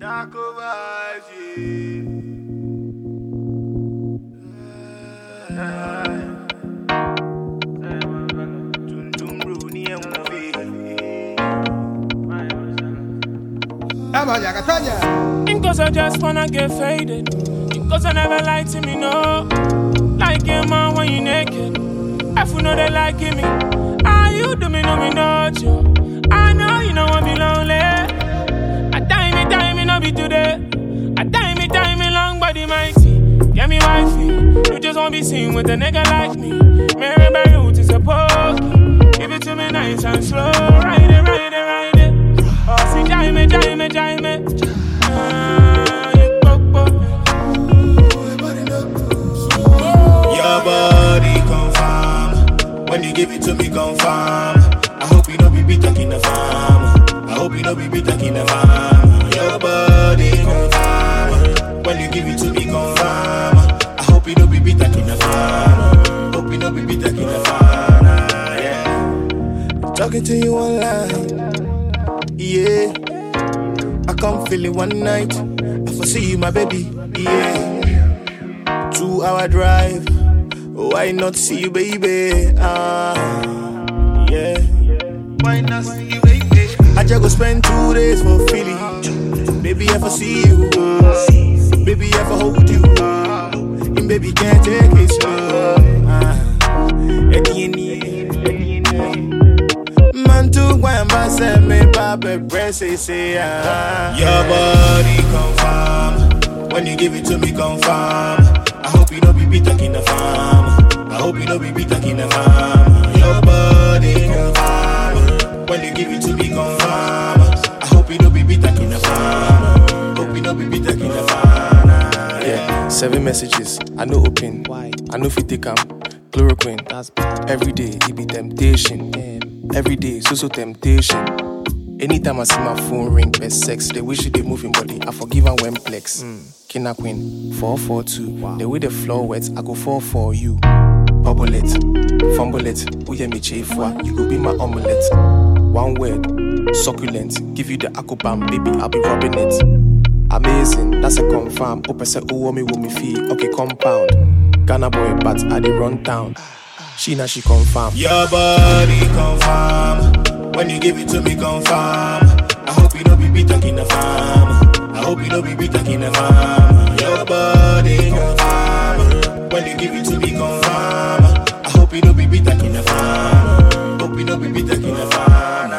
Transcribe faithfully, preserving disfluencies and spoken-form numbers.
Because I just wanna get faded. Because I never lied to me, no. Like a man when you naked. I feel know they liking me. Ah, you do me, no, me not you. I know you don't want me lonely. I time me, time me, no be today. I time me, time me, long body mighty. Get me wifey. You just won't be seen with a nigga like me. Mary by root is a pokey. Give it to me nice and slow. Ride it, ride it, ride it. Oh, see, jaime, jaime, jaime. Ah, you popo. Your body confirm. When you give it to me, confirm. I hope you know be beat in the farm. I hope you know be beat in the farm. Your body confirm. When you give it to me, confirm. I hope you know be beat in the farm. Hope you know be beat in the farm. Yeah. Talking to you online. Yeah, I come feeling one night. I foresee you, my baby. Yeah, two hour drive. Why not see you, baby? Ah, yeah. Why not see you, baby? I just go spend two days for Philly. Baby, I foresee you. Baby, I for hold you. And baby, can't take it slow. Ah, at the end. Man to Wamba send me papa breast say ah. Your body confirm. When you give it to me confirm. I hope you know be beat in the farm. I hope you know be beat in the farm. Your body confirm. When you give it to me confirm. I hope you know be beat in the farm. Hope you know be beat in the farm. Yeah, seven messages. I know open. I know if you take 'em. Chloroquine. That's bad. Every day it be temptation. Every day, so so temptation. Anytime I see my phone ring, best sex. The way she dey moving body, I forgive her when flex. Mm. Kina Queen, four four two. Wow. The way the floor wet, I go fall for you. Bubble it, fumble it. Uye mi chefwa, you go be my omelette. One word, succulent. Give you the akobam, baby, I'll be rubbing it. Amazing, that's a confirm. Open say, oh, me, wo me feel. Okay, compound. Ghana boy, but I dey run town. She now she confirm. Your body confirm. When you give it to me confirm. I hope you know be beat in the farm. I hope you know be beat in the farm. Your body confirm. When you give it to me confirm. I hope you know be beat in the farm. Hope you know be beat in the farm.